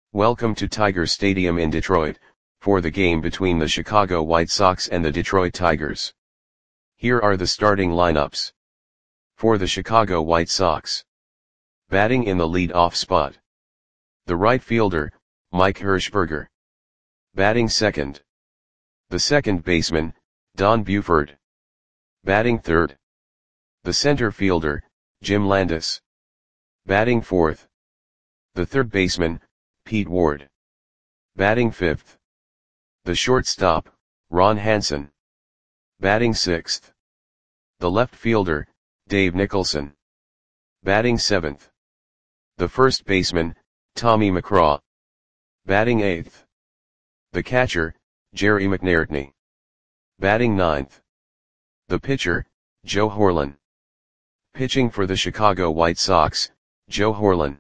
Welcome to Tiger Stadium in Detroit, for the game between the Chicago White Sox and the Detroit Tigers. Here are the starting lineups. For the Chicago White Sox. Batting in the lead-off spot. The right fielder, Mike Hershberger. Batting second. The second baseman, Don Buford. Batting third. The center fielder, Jim Landis. Batting fourth. The third baseman, Pete Ward. Batting fifth. The shortstop, Ron Hansen. Batting sixth. The left fielder, Dave Nicholson. Batting seventh. The first baseman, Tommy McCraw. Batting eighth. The catcher, Jerry McNairtney. Batting ninth. The pitcher, Joe Horlen. Pitching for the Chicago White Sox, Joe Horlen.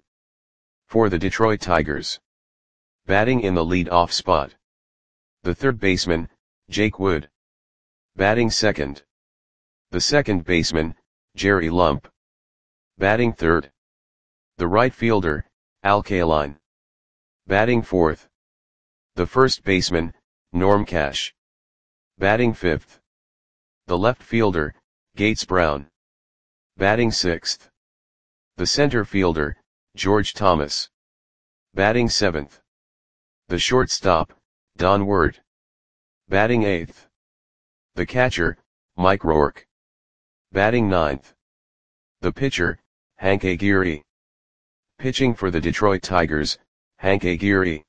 For the Detroit Tigers. Batting in the lead-off spot. The third baseman, Jake Wood. Batting second. The second baseman, Jerry Lump. Batting third. The right fielder, Al Kaline. Batting fourth. The first baseman, Norm Cash. Batting fifth. The left fielder, Gates Brown. Batting sixth. The center fielder, George Thomas. Batting seventh. The shortstop, Don Ward. Batting eighth. The catcher, Mike Rourke. Batting ninth. The pitcher, Hank Aguirre. Pitching for the Detroit Tigers, Hank Aguirre.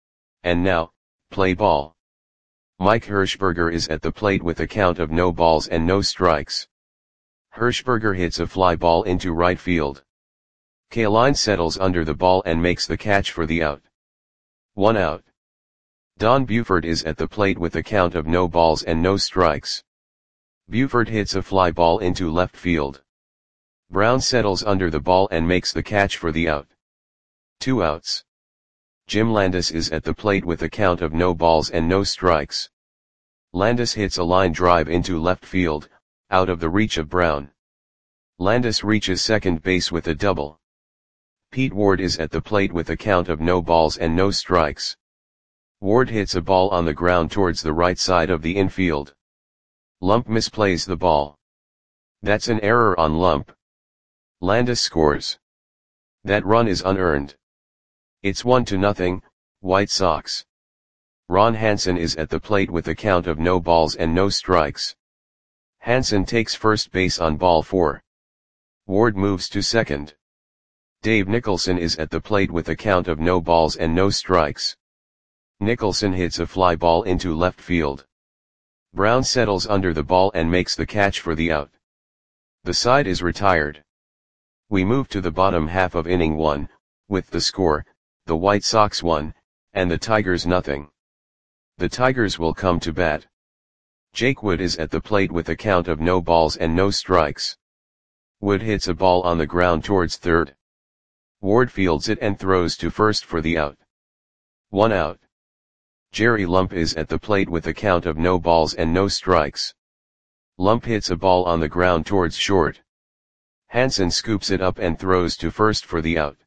And now, play ball. Mike Hershberger is at the plate with a count of no balls and no strikes. Hershberger hits a fly ball into right field. Kaline settles under the ball and makes the catch for the out. 1 out. Don Buford is at the plate with a count of no balls and no strikes. Buford hits a fly ball into left field. Brown settles under the ball and makes the catch for the out. 2 outs. Jim Landis is at the plate with a count of no balls and no strikes. Landis hits a line drive into left field, out of the reach of Brown. Landis reaches second base with a double. Pete Ward is at the plate with a count of no balls and no strikes. Ward hits a ball on the ground towards the right side of the infield. Lump misplays the ball. That's an error on Lump. Landis scores. That run is unearned. It's 1-0, White Sox. Ron Hansen is at the plate with a count of no balls and no strikes. Hansen takes first base on ball 4. Ward moves to second. Dave Nicholson is at the plate with a count of no balls and no strikes. Nicholson hits a fly ball into left field. Brown settles under the ball and makes the catch for the out. The side is retired. We move to the bottom half of inning 1, with the score, the White Sox 1, and the Tigers 0. The Tigers will come to bat. Jake Wood is at the plate with a count of no balls and no strikes. Wood hits a ball on the ground towards third. Ward fields it and throws to first for the out. 1 out. Jerry Lump is at the plate with a count of no balls and no strikes. Lump hits a ball on the ground towards short. Hansen scoops it up and throws to first for the out.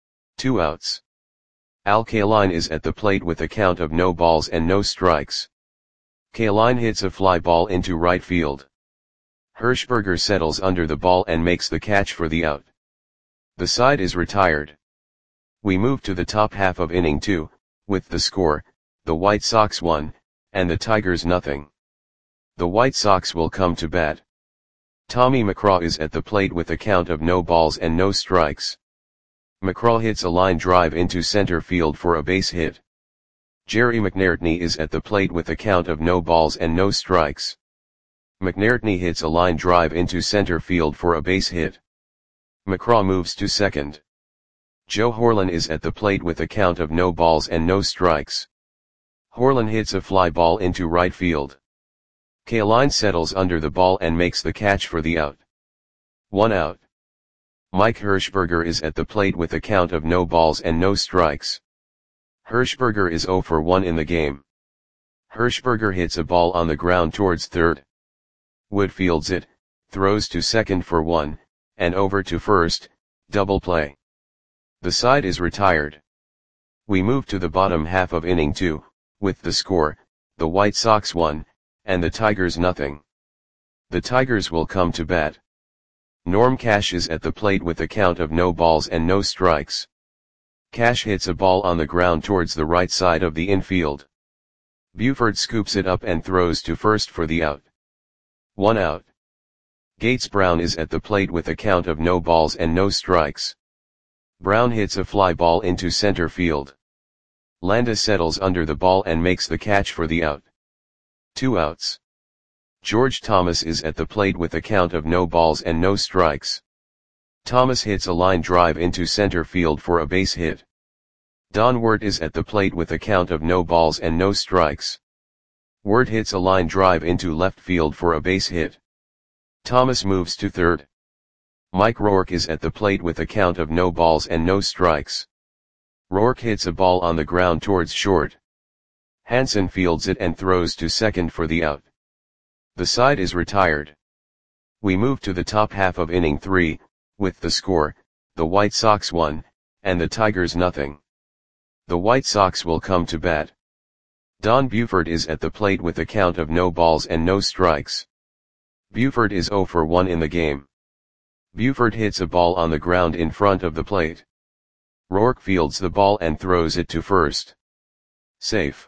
2 outs. Al Kaline is at the plate with a count of no balls and no strikes. Kaline hits a fly ball into right field. Hershberger settles under the ball and makes the catch for the out. The side is retired. We move to the top half of inning 2, with the score, the White Sox 1, and the Tigers 0. The White Sox will come to bat. Tommy McCraw is at the plate with a count of no balls and no strikes. McCraw hits a line drive into center field for a base hit. Jerry McNairtney is at the plate with a count of no balls and no strikes. McNairtney hits a line drive into center field for a base hit. McCraw moves to second. Joe Horlen is at the plate with a count of no balls and no strikes. Horlen hits a fly ball into right field. Kaline settles under the ball and makes the catch for the out. 1 out. Mike Hershberger is at the plate with a count of no balls and no strikes. Hershberger is 0 for 1 in the game. Hershberger hits a ball on the ground towards third. Wood fields it, throws to second for 1, and over to first, double play. The side is retired. We move to the bottom half of inning 2, with the score, the White Sox 1, and the Tigers nothing. The Tigers will come to bat. Norm Cash is at the plate with a count of no balls and no strikes. Cash hits a ball on the ground towards the right side of the infield. Buford scoops it up and throws to first for the out. 1 out. Gates Brown is at the plate with a count of no balls and no strikes. Brown hits a fly ball into center field. Landis settles under the ball and makes the catch for the out. 2 outs. George Thomas is at the plate with a count of no balls and no strikes. Thomas hits a line drive into center field for a base hit. Don Wert is at the plate with a count of no balls and no strikes. Wert hits a line drive into left field for a base hit. Thomas moves to third. Mike Rourke is at the plate with a count of no balls and no strikes. Rourke hits a ball on the ground towards short. Hansen fields it and throws to second for the out. The side is retired. We move to the top half of inning 3, with the score, the White Sox 1, and the Tigers nothing. The White Sox will come to bat. Don Buford is at the plate with a count of no balls and no strikes. Buford is 0 for 1 in the game. Buford hits a ball on the ground in front of the plate. Rourke fields the ball and throws it to first. Safe.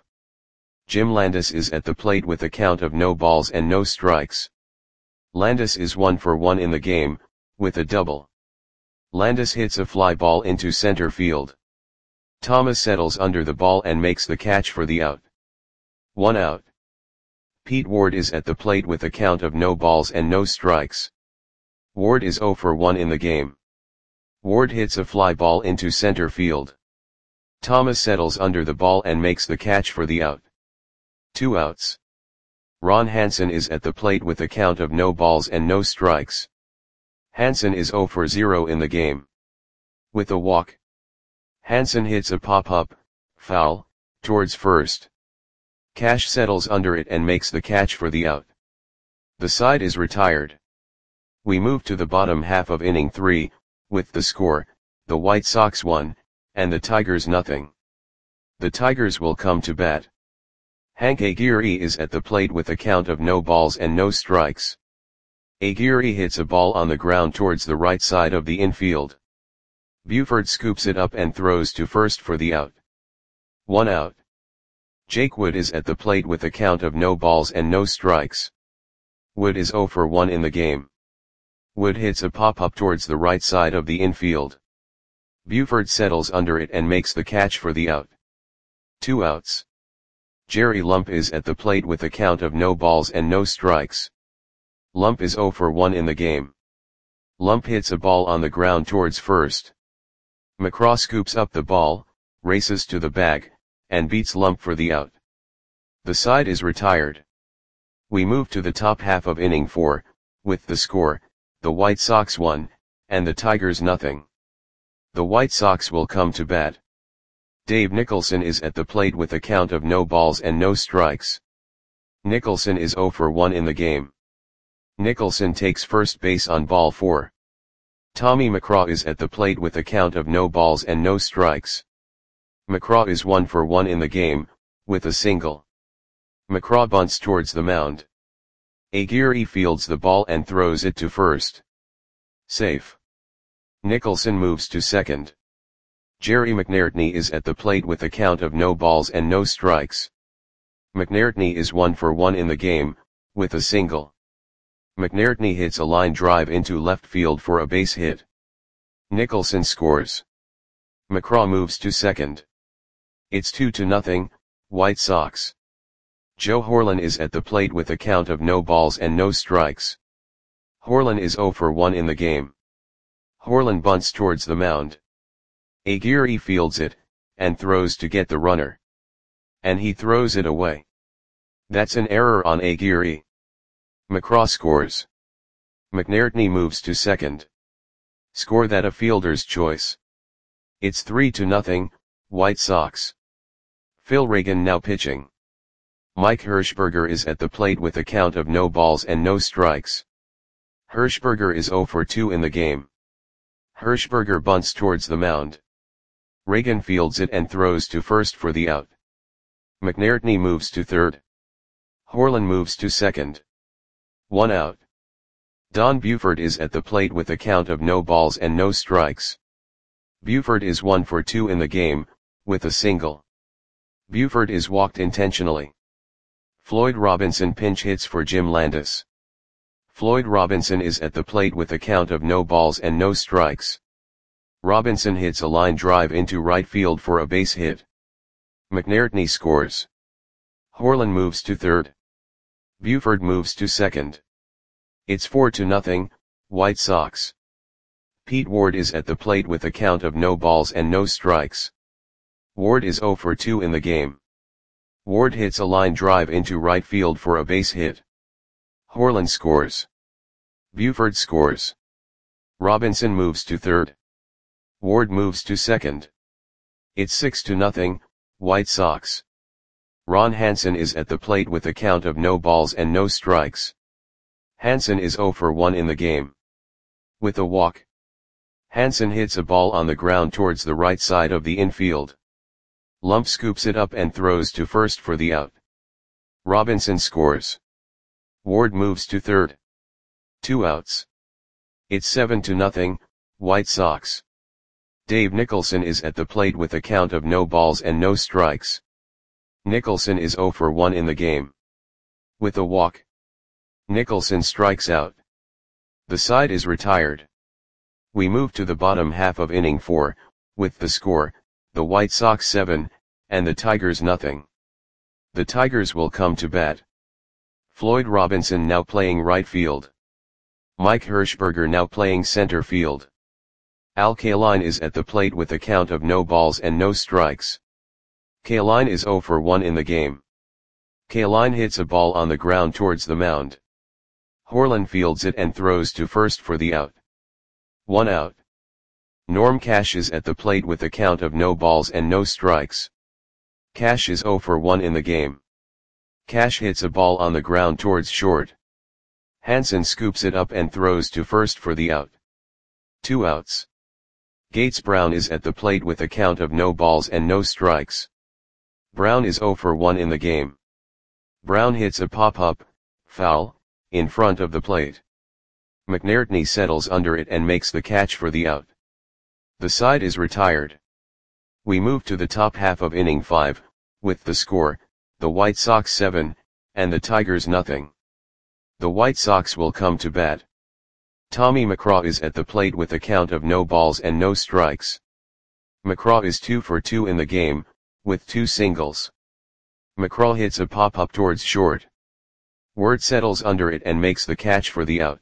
Jim Landis is at the plate with a count of no balls and no strikes. Landis is 1 for 1 in the game, with a double. Landis hits a fly ball into center field. Thomas settles under the ball and makes the catch for the out. 1 out. Pete Ward is at the plate with a count of no balls and no strikes. Ward is 0 for 1 in the game. Ward hits a fly ball into center field. Thomas settles under the ball and makes the catch for the out. 2 outs. Ron Hansen is at the plate with a count of no balls and no strikes. Hansen is 0 for 0 in the game. With a walk. Hansen hits a pop-up, foul, towards first. Cash settles under it and makes the catch for the out. The side is retired. We move to the bottom half of inning 3, with the score, the White Sox 1, and the Tigers nothing. The Tigers will come to bat. Hank Aguirre is at the plate with a count of no balls and no strikes. Aguirre hits a ball on the ground towards the right side of the infield. Buford scoops it up and throws to first for the out. 1 out. Jake Wood is at the plate with a count of no balls and no strikes. Wood is 0 for 1 in the game. Wood hits a pop-up towards the right side of the infield. Buford settles under it and makes the catch for the out. 2 outs. Jerry Lump is at the plate with a count of no balls and no strikes. Lump is 0 for 1 in the game. Lump hits a ball on the ground towards first. McCraw scoops up the ball, races to the bag, and beats Lump for the out. The side is retired. We move to the top half of inning 4, with the score, the White Sox 1, and the Tigers nothing. The White Sox will come to bat. Dave Nicholson is at the plate with a count of no balls and no strikes. Nicholson is 0 for 1 in the game. Nicholson takes first base on ball 4. Tommy McCraw is at the plate with a count of no balls and no strikes. McCraw is 1 for 1 in the game, with a single. McCraw bunts towards the mound. Aguirre fields the ball and throws it to first. Safe. Nicholson moves to second. Jerry McNairtney is at the plate with a count of no balls and no strikes. McNairtney is 1 for 1 in the game, with a single. McNairtney hits a line drive into left field for a base hit. Nicholson scores. McCraw moves to second. It's 2-0, White Sox. Joe Horlen is at the plate with a count of no balls and no strikes. Horlen is 0 for 1 in the game. Horlen bunts towards the mound. Aguirre fields it, and throws to get the runner. And he throws it away. That's an error on Aguirre. McCraw scores. McNairtney moves to second. Score that a fielder's choice. It's 3-0, White Sox. Phil Reagan now pitching. Mike Hirschberger is at the plate with a count of no balls and no strikes. Hirschberger is 0 for 2 in the game. Hirschberger bunts towards the mound. Reagan fields it and throws to first for the out. McNairtney moves to third. Horlan moves to second. 1 out. Don Buford is at the plate with a count of no balls and no strikes. Buford is 1 for 2 in the game, with a single. Buford is walked intentionally. Floyd Robinson pinch hits for Jim Landis. Floyd Robinson is at the plate with a count of no balls and no strikes. Robinson hits a line drive into right field for a base hit. McNairtney scores. Horlan moves to third. Buford moves to second. It's 4-0, White Sox. Pete Ward is at the plate with a count of no balls and no strikes. Ward is 0 for 2 in the game. Ward hits a line drive into right field for a base hit. Horlan scores. Buford scores. Robinson moves to third. Ward moves to second. It's 6-0, White Sox. Ron Hansen is at the plate with a count of no balls and no strikes. Hansen is 0 for 1 in the game. With a walk. Hansen hits a ball on the ground towards the right side of the infield. Lump scoops it up and throws to first for the out. Robinson scores. Ward moves to third. 2 outs. It's 7-0, White Sox. Dave Nicholson is at the plate with a count of no balls and no strikes. Nicholson is 0 for 1 in the game. With a walk. Nicholson strikes out. The side is retired. We move to the bottom half of inning 4, with the score, the White Sox 7, and the Tigers 0. The Tigers will come to bat. Floyd Robinson now playing right field. Mike Hirschberger now playing center field. Al Kaline is at the plate with a count of no balls and no strikes. Kaline is 0 for 1 in the game. Kaline hits a ball on the ground towards the mound. Horlan fields it and throws to first for the out. 1 out. Norm Cash is at the plate with a count of no balls and no strikes. Cash is 0 for 1 in the game. Cash hits a ball on the ground towards short. Hansen scoops it up and throws to first for the out. 2 outs. Gates Brown is at the plate with a count of no balls and no strikes. Brown is 0 for 1 in the game. Brown hits a pop-up, foul, in front of the plate. McNairtney settles under it and makes the catch for the out. The side is retired. We move to the top half of inning 5, with the score, the White Sox 7, and the Tigers 0. The White Sox will come to bat. Tommy McCraw is at the plate with a count of no balls and no strikes. McCraw is 2 for 2 in the game, with 2 singles. McCraw hits a pop-up towards short. Ward settles under it and makes the catch for the out.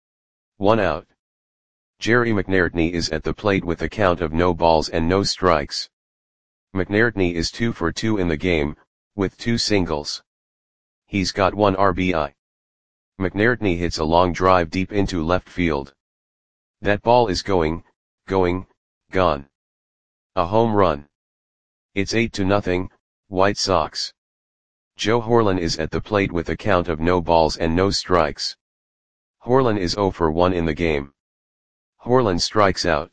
1 out. Jerry McNairtney is at the plate with a count of no balls and no strikes. McNairtney is 2 for 2 in the game, with 2 singles. He's got 1 RBI. McNairtney hits a long drive deep into left field. That ball is going, gone. A home run. It's 8-0, White Sox. Joe Horlan is at the plate with a count of no balls and no strikes. Horlan is 0 for 1 in the game. Horlan strikes out.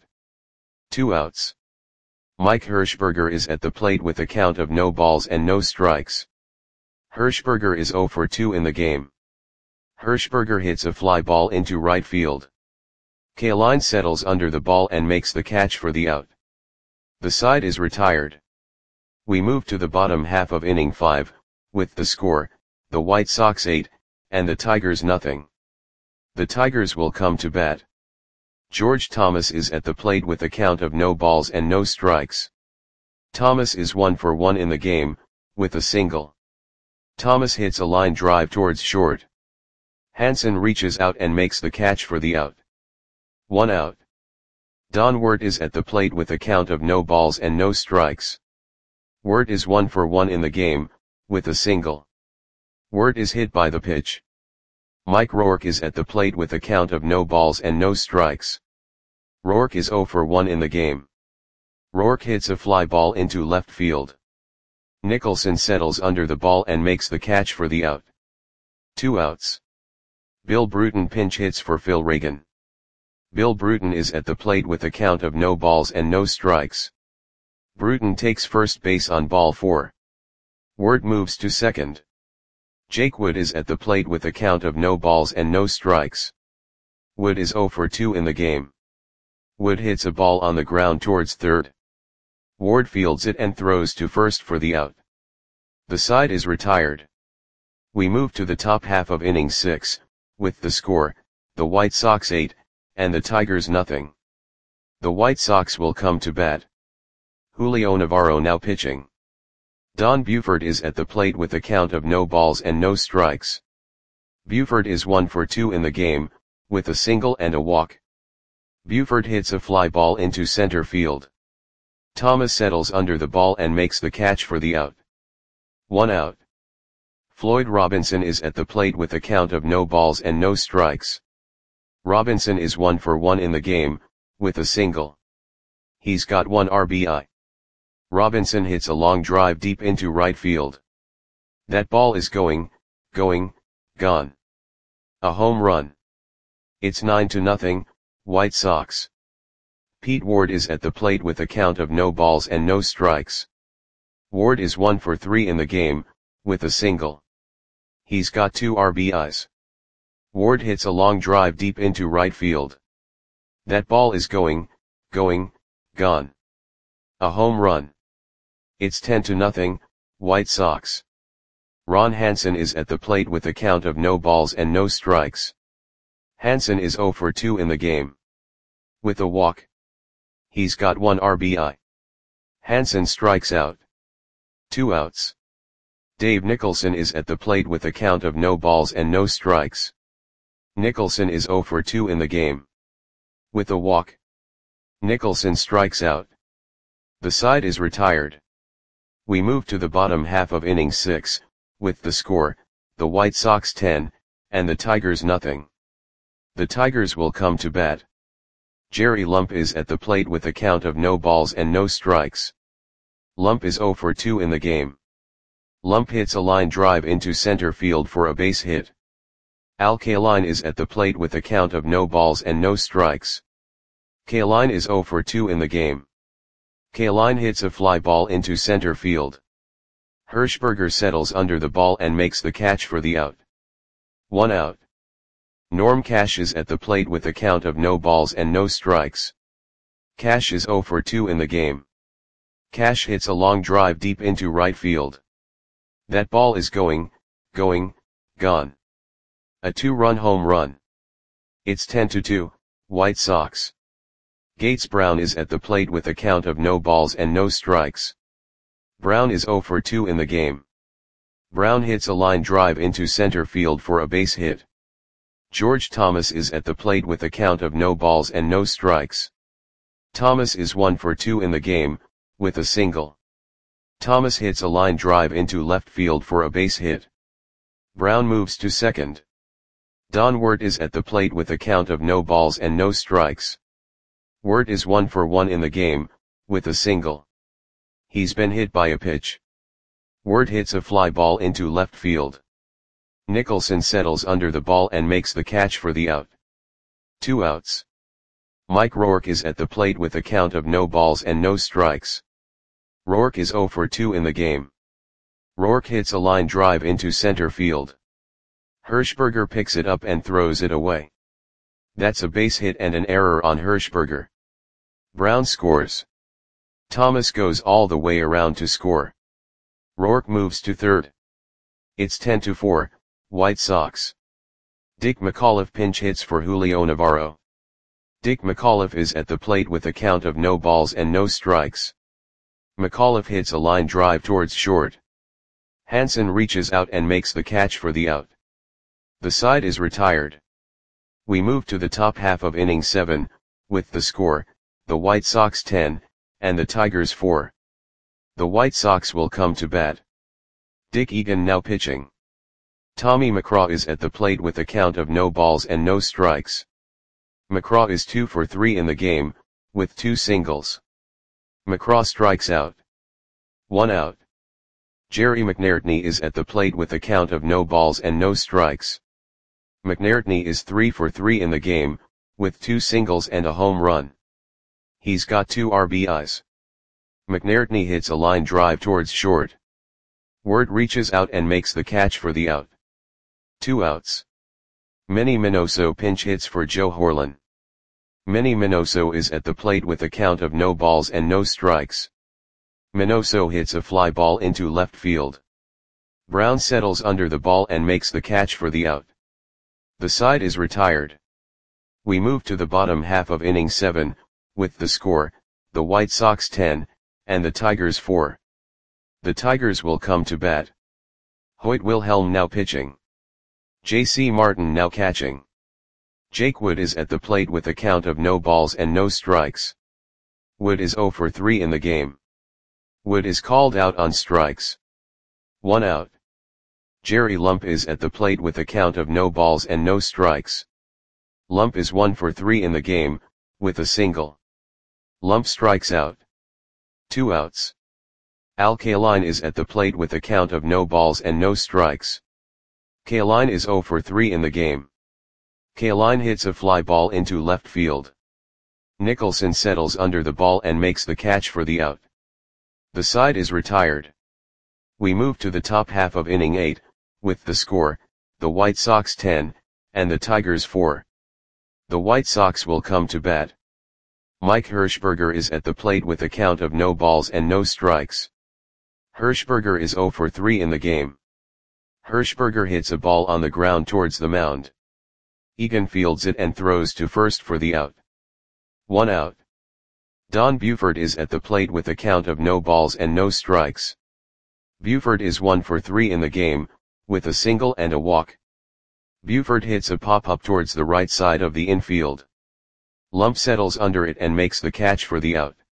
2 outs. Mike Hirschberger is at the plate with a count of no balls and no strikes. Hirschberger is 0 for 2 in the game. Hirschberger hits a fly ball into right field. Kaline settles under the ball and makes the catch for the out. The side is retired. We move to the bottom half of inning 5, with the score, the White Sox 8, and the Tigers 0. The Tigers will come to bat. George Thomas is at the plate with a count of no balls and no strikes. Thomas is 1 for 1 in the game, with a single. Thomas hits a line drive towards short. Hansen reaches out and makes the catch for the out. 1 out. Don Wirt is at the plate with a count of no balls and no strikes. Wirt is 1 for 1 in the game, with a single. Wirt is hit by the pitch. Mike Rourke is at the plate with a count of no balls and no strikes. Rourke is 0 for 1 in the game. Rourke hits a fly ball into left field. Nicholson settles under the ball and makes the catch for the out. 2 outs. Bill Bruton pinch hits for Phil Reagan. Bill Bruton is at the plate with a count of no balls and no strikes. Bruton takes first base on ball 4. Ward moves to second. Jake Wood is at the plate with a count of no balls and no strikes. Wood is 0 for 2 in the game. Wood hits a ball on the ground towards third. Ward fields it and throws to first for the out. The side is retired. We move to the top half of inning 6, with the score, the White Sox 8, and the Tigers nothing. The White Sox will come to bat. Julio Navarro now pitching. Don Buford is at the plate with a count of no balls and no strikes. Buford is 1 for 2 in the game, with a single and a walk. Buford hits a fly ball into center field. Thomas settles under the ball and makes the catch for the out. 1 out. Floyd Robinson is at the plate with a count of no balls and no strikes. Robinson is 1 for 1 in the game, with a single. He's got 1 RBI. Robinson hits a long drive deep into right field. That ball is going, gone. A home run. It's 9-0, White Sox. Pete Ward is at the plate with a count of no balls and no strikes. Ward is 1 for 3 in the game, with a single. He's got 2 RBIs. Ward hits a long drive deep into right field. That ball is going, gone. A home run. It's 10-0, White Sox. Ron Hansen is at the plate with a count of no balls and no strikes. Hansen is 0 for 2 in the game. With a walk. He's got 1 RBI. Hansen strikes out. 2 outs. Dave Nicholson is at the plate with a count of no balls and no strikes. Nicholson is 0 for 2 in the game. With a walk. Nicholson strikes out. The side is retired. We move to the bottom half of inning 6, with the score, the White Sox 10, and the Tigers nothing. The Tigers will come to bat. Jerry Lump is at the plate with a count of no balls and no strikes. Lump is 0 for 2 in the game. Lump hits a line drive into center field for a base hit. Al Kaline is at the plate with a count of no balls and no strikes. Kaline is 0 for 2 in the game. Kaline hits a fly ball into center field. Hirschberger settles under the ball and makes the catch for the out. 1 out. Norm Cash is at the plate with a count of no balls and no strikes. Cash is 0 for 2 in the game. Cash hits a long drive deep into right field. That ball is going, gone. A 2-run home run. It's 10-2, White Sox. Gates Brown is at the plate with a count of no balls and no strikes. Brown is 0 for 2 in the game. Brown hits a line drive into center field for a base hit. George Thomas is at the plate with a count of no balls and no strikes. Thomas is 1 for 2 in the game, with a single. Thomas hits a line drive into left field for a base hit. Brown moves to second. Don Wirt is at the plate with a count of no balls and no strikes. Wirt is 1 for 1 in the game, with a single. He's been hit by a pitch. Wirt hits a fly ball into left field. Nicholson settles under the ball and makes the catch for the out. 2 outs. Mike Rourke is at the plate with a count of no balls and no strikes. Rourke is 0 for 2 in the game. Rourke hits a line drive into center field. Hirschberger picks it up and throws it away. That's a base hit and an error on Hirschberger. Brown scores. Thomas goes all the way around to score. Rourke moves to third. It's 10-4, White Sox. Dick McAuliffe pinch hits for Julio Navarro. Dick McAuliffe is at the plate with a count of no balls and no strikes. McAuliffe hits a line drive towards short. Hansen reaches out and makes the catch for the out. The side is retired. We move to the top half of inning 7, with the score, the White Sox 10, and the Tigers 4. The White Sox will come to bat. Dick Egan now pitching. Tommy McCraw is at the plate with a count of no balls and no strikes. McCraw is 2 for 3 in the game, with 2 singles. McCraw strikes out. 1 out. Jerry McNairtney is at the plate with a count of no balls and no strikes. McNairtney is 3 for 3 in the game, with 2 singles and a home run. He's got 2 RBIs. McNairtney hits a line drive towards short. Ward reaches out and makes the catch for the out. 2 outs. Manny Minoso pinch hits for Joe Horlen. Manny Minoso is at the plate with a count of no balls and no strikes. Minoso hits a fly ball into left field. Brown settles under the ball and makes the catch for the out. The side is retired. We move to the bottom half of inning 7, with the score, the White Sox 10, and the Tigers 4. The Tigers will come to bat. Hoyt Wilhelm now pitching. J.C. Martin now catching. Jake Wood is at the plate with a count of no balls and no strikes. Wood is 0 for 3 in the game. Wood is called out on strikes. 1 out. Jerry Lump is at the plate with a count of no balls and no strikes. Lump is 1 for 3 in the game, with a single. Lump strikes out. 2 outs. Al Kaline is at the plate with a count of no balls and no strikes. Kaline is 0 for 3 in the game. Kaline hits a fly ball into left field. Nicholson settles under the ball and makes the catch for the out. The side is retired. We move to the top half of inning 8, with the score, the White Sox 10, and the Tigers 4. The White Sox will come to bat. Mike Hirschberger is at the plate with a count of no balls and no strikes. Hirschberger is 0 for 3 in the game. Hirschberger hits a ball on the ground towards the mound. Egan fields it and throws to first for the out. 1 out. Don Buford is at the plate with a count of no balls and no strikes. Buford is 1 for 3 in the game, with a single and a walk. Buford hits a pop-up towards the right side of the infield. Lump settles under it and makes the catch for the out.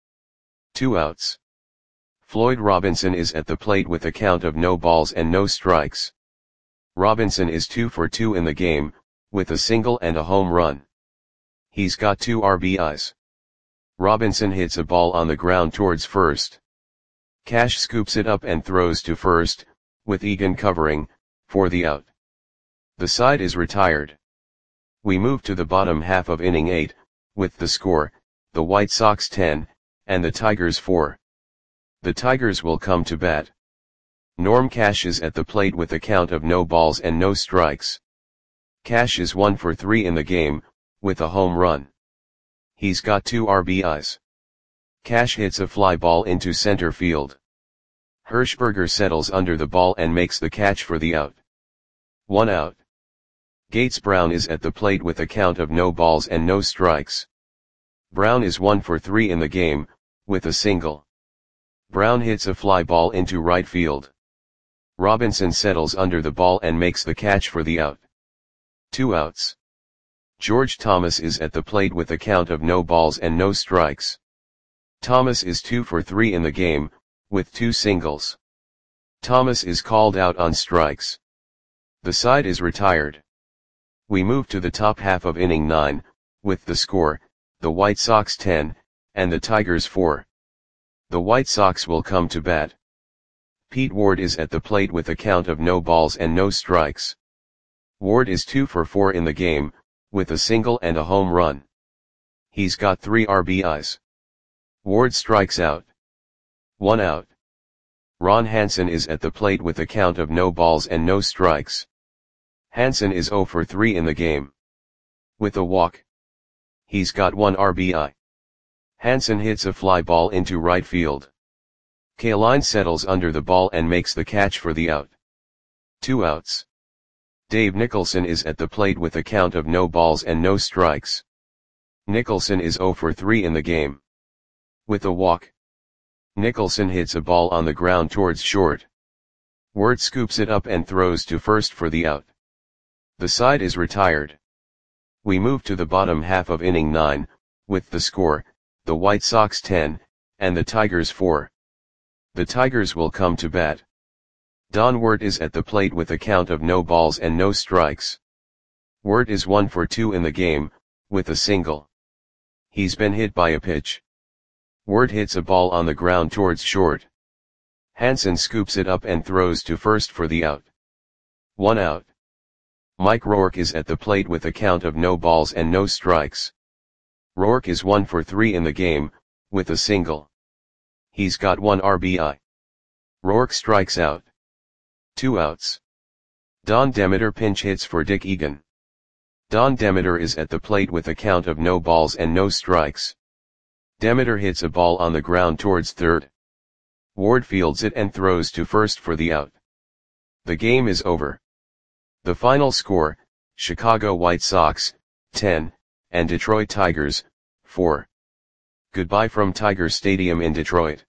2 outs. Floyd Robinson is at the plate with a count of no balls and no strikes. Robinson is 2 for 2 in the game, with a single and a home run. He's got 2 RBIs. Robinson hits a ball on the ground towards first. Cash scoops it up and throws to first, with Egan covering, for the out. The side is retired. We move to the bottom half of inning 8, with the score, the White Sox 10, and the Tigers 4. The Tigers will come to bat. Norm Cash is at the plate with a count of no balls and no strikes. Cash is 1 for 3 in the game, with a home run. He's got 2 RBIs. Cash hits a fly ball into center field. Hirschberger settles under the ball and makes the catch for the out. 1 out. Gates Brown is at the plate with a count of no balls and no strikes. Brown is 1 for 3 in the game, with a single. Brown hits a fly ball into right field. Robinson settles under the ball and makes the catch for the out. 2 outs. George Thomas is at the plate with a count of no balls and no strikes. Thomas is 2 for 3 in the game, with 2 singles. Thomas is called out on strikes. The side is retired. We move to the top half of inning 9, with the score, the White Sox 10, and the Tigers 4. The White Sox will come to bat. Pete Ward is at the plate with a count of no balls and no strikes. Ward is 2 for 4 in the game, with a single and a home run. He's got 3 RBIs. Ward strikes out. 1 out. Ron Hansen is at the plate with a count of no balls and no strikes. Hansen is 0 for 3 in the game. With a walk. He's got 1 RBI. Hansen hits a fly ball into right field. Kaline settles under the ball and makes the catch for the out. 2 outs. Dave Nicholson is at the plate with a count of no balls and no strikes. Nicholson is 0 for 3 in the game. With a walk. Nicholson hits a ball on the ground towards short. Ward scoops it up and throws to first for the out. The side is retired. We move to the bottom half of inning 9, with the score, the White Sox 10, and the Tigers 4. The Tigers will come to bat. Don Wert is at the plate with a count of no balls and no strikes. Wert is 1 for 2 in the game, with a single. He's been hit by a pitch. Wert hits a ball on the ground towards short. Hansen scoops it up and throws to first for the out. 1 out. Mike Rourke is at the plate with a count of no balls and no strikes. Rourke is 1 for 3 in the game, with a single. He's got 1 RBI. Rourke strikes out. 2 outs. Don Demeter pinch hits for Dick Egan. Don Demeter is at the plate with a count of no balls and no strikes. Demeter hits a ball on the ground towards third. Ward fields it and throws to first for the out. The game is over. The final score, Chicago White Sox, 10, and Detroit Tigers, 4. Goodbye from Tiger Stadium in Detroit.